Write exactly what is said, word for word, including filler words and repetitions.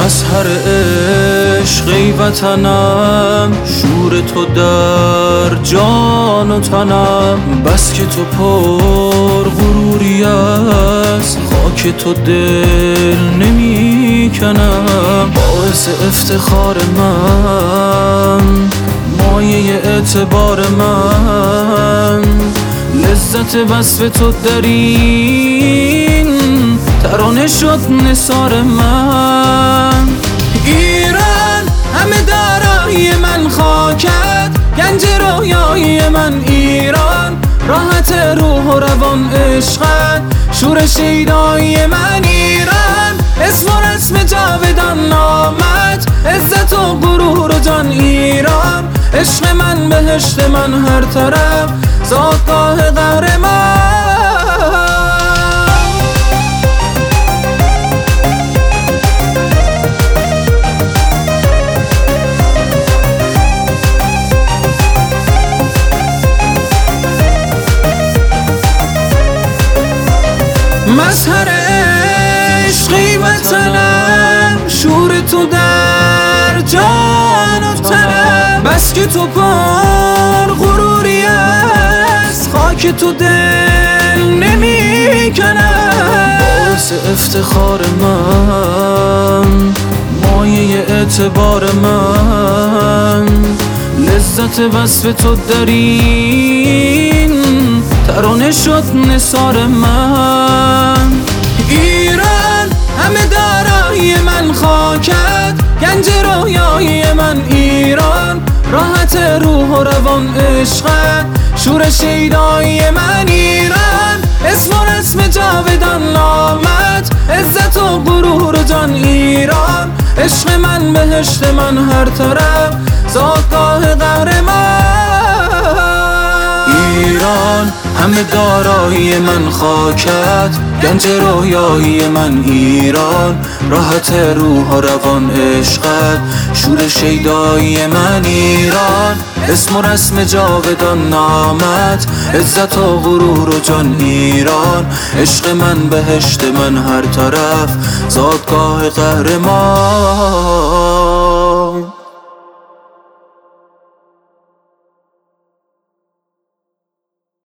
مظهر عشق ای وطنم، شور تو در جان و تنم. بس که تو پر غروری از خاک تو دل نمی کنم. باعث افتخار من، مایه اعتبار من، لذت وصف تو در این ترانه شد نثار من. ایران همه دارایی من، خاکت گنج رویایی من. ایران راحت روح و روان عشقت، شور شیدایی من. ایران اسم و رسم جاودان نامت، عزت و غرور و جان. ایران عشق من، بهشت من، هر طرف زادگاه قهرمان. مظهر عشقی وطنم، شور تو در جان و تنم. بس که تو پر غروری از خاک تو دل نمی کنم. باعث افتخار من، مایه اعتبار من، لذت وصف تو در این ترانه شد نثار من. ایران همه دارایی من، خاکت گنج رویایی من. ایران راحت روح و روان عشقت، شور شیدایی من. ایران اسم و رسم جاودان نامت، عزت و غرور و جان. ایران عشق من، بهشت من، هر طرف زادگاه قهرمان. ایران همه دارایی من، خاکت گنج رویایی من. ایران راحت روح و روان عشقت، شور شیدایی من. ایران اسم و رسم جاودان نامت، عزت و غرور و جان. ایران عشق من، بهشت من، هر طرف زادگاه قهرمان.